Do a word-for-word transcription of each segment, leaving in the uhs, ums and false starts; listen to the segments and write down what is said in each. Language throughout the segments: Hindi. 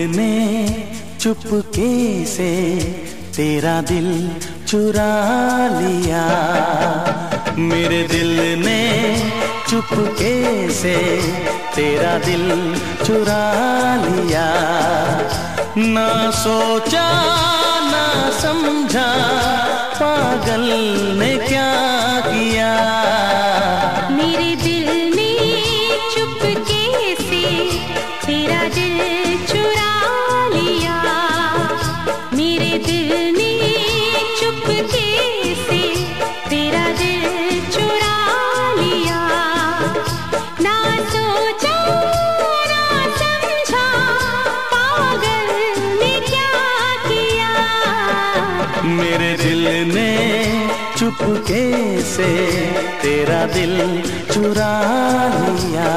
ने चुपके से तेरा दिल चुरा लिया। मेरे दिल ने चुपके से तेरा दिल चुरा लिया। ना सोचा ना समझा पागल ने क्या किया। मेरे दिल ने चुपके से तेरा दिल चुरा लिया। मेरे दिल ने चुपके से तेरा दिल चुरा लिया। ना सोचा ना समझा पागल ने क्या किया। मेरे दिल ने चुपके से तेरा दिल चुरा लिया।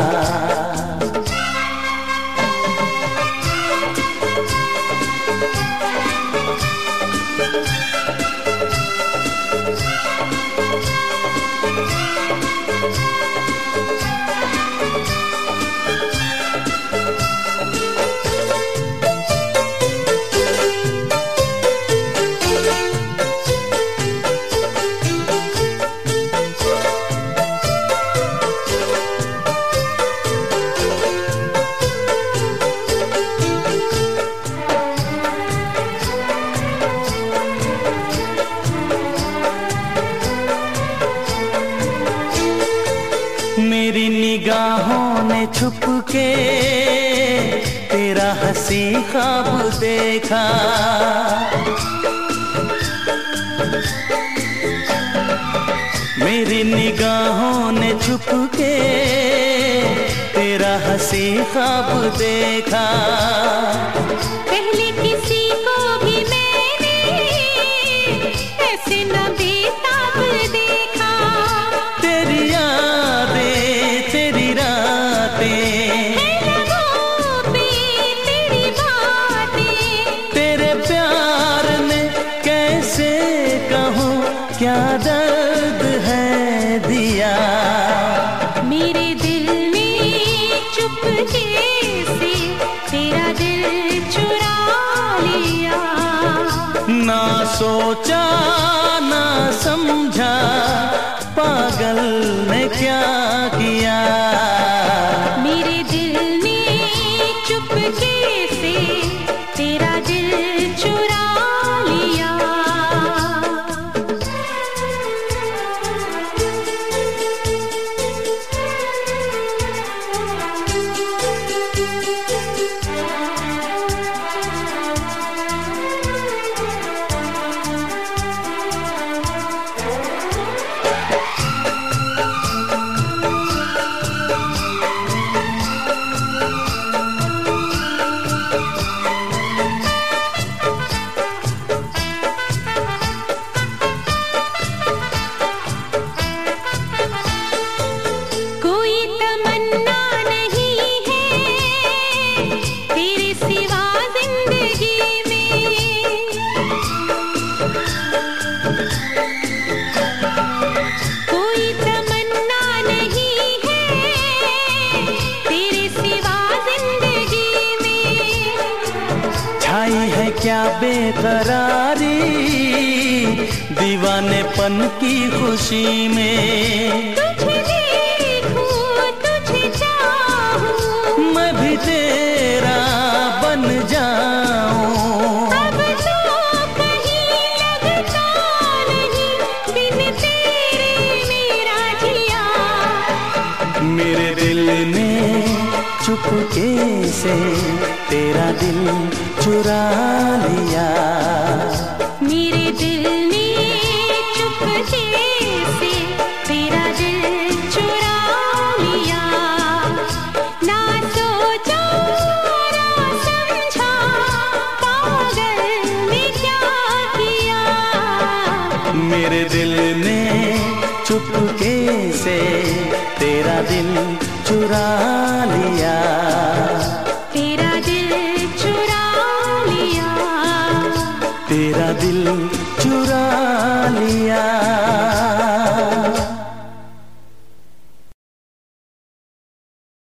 मेरी निगाहों ने छुप के तेरा हंसी ख्वाब देखा। मेरी निगाहों ने छुप के तेरा हंसी ख्वाब देखा। पहले किसी को भी मैंने ऐसे न बेताब देखा। तेरी यादें तेरी रातें तेरी बातें तेरे प्यार ने कैसे कहूँ क्या दर्द है दिया। मेरे दिल ने चुपके से तेरा दिल चुरा लिया। ना सोचा ना समझा पागल ने क्या किया। मेरे दिल ने चुपके से तेरा दिल चुरा लिया। है क्या बेकरारी दीवानेपन की खुशी में। तुझे देखूं तुझे चाहूं मैं भी तेरा बन जाऊं। अब तो कहीं लगता नहीं बिन तेरे मेरा जिया। मेरे दिल ने चुपके से तेरा दिल चुरा लिया। मेरे दिल ने चुपके से तेरा दिल चुरा लिया। ना सोचा ना समझा पागल ने क्या किया। मेरे दिल ने चुपके से तेरा दिल चुरा लिया। तेरा दिल चुरा लिया। तेरा दिल